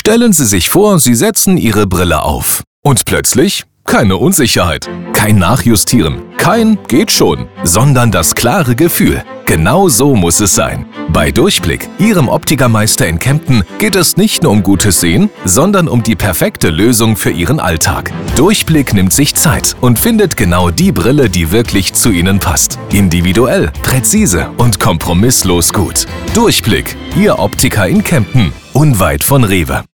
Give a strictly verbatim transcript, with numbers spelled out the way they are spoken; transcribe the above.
Stellen Sie sich vor, Sie setzen Ihre Brille auf. Und plötzlich keine Unsicherheit, kein Nachjustieren, kein geht schon, sondern das klare Gefühl. Genau so muss es sein. Bei Durchblick, Ihrem Optikermeister in Kempten, geht es nicht nur um gutes Sehen, sondern um die perfekte Lösung für Ihren Alltag. Durchblick nimmt sich Zeit und findet genau die Brille, die wirklich zu Ihnen passt. Individuell, präzise und kompromisslos gut. Durchblick, Ihr Optiker in Kempten, unweit von Rewe.